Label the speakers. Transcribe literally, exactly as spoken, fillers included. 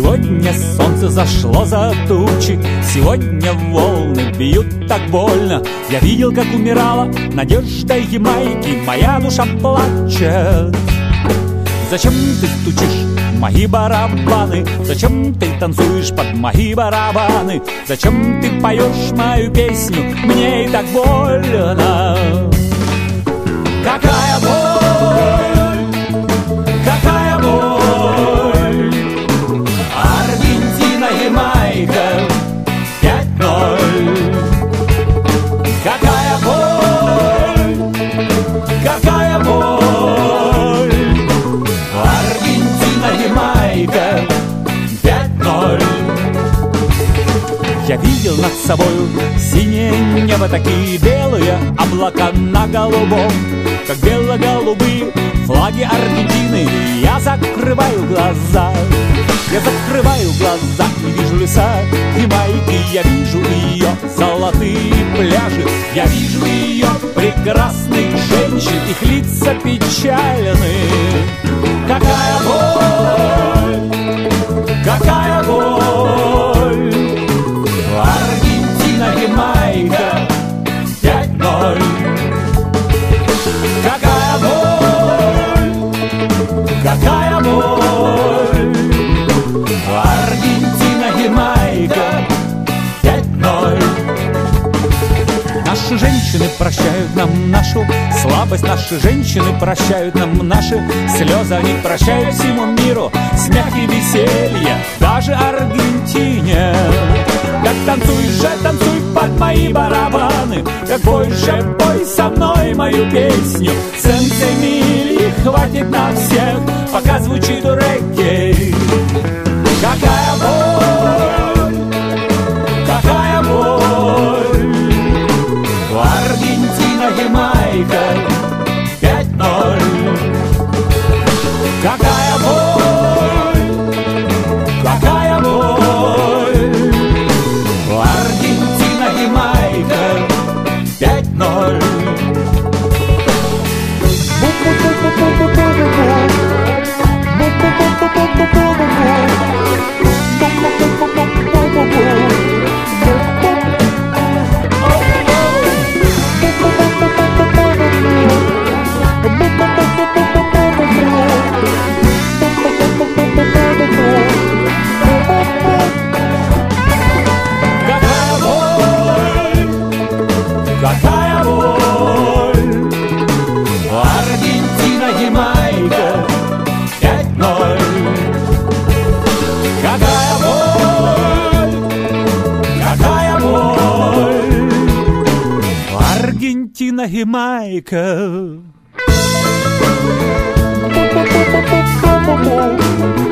Speaker 1: Сегодня солнце зашло за тучи, сегодня волны бьют так больно. Я видел, как умирала надежда Ямайки, моя душа плачет. Зачем ты стучишь мои барабаны? Зачем ты танцуешь под мои барабаны? Зачем ты поешь мою песню? Мне и так больно. Какая боль, какая боль. Аргентина, Ямайка, пять ноль. Какая боль, какая боль. Аргентина, Ямайка, пять ноль. Я видел над собою синее небо, такие белые облака на голубом, как бело-голубые флаги Аргентины. Я закрываю глаза, я закрываю глаза и вижу леса Ямайки. Я вижу ее золотые пляжи, я вижу ее прекрасных женщин, их лица печальны. Какая боль, какая боль. Аргентина, Ямайка, пять ноль. Какая боль, какая боль. Аргентина, Ямайка, пять ноль. Наши женщины прощают нам нашу слабость, наши женщины прощают нам наши слезы. Они прощают всему миру смех и веселье, даже Аргентине. Как танцуешь же, танцуй под мои барабаны, как пой же, пой со мной мою песню. Сенсе мили хватит на всех, пока звучит регги. Какая боль, какая боль. Аргентина, Ямайка, пять ноль. Какая боль, какая боль. Аргентина, Ямайка, пять ноль. Какая боль. Аргентина, Ямайка, пять ноль. Какая боль, какая боль. Аргентина, Ямайка.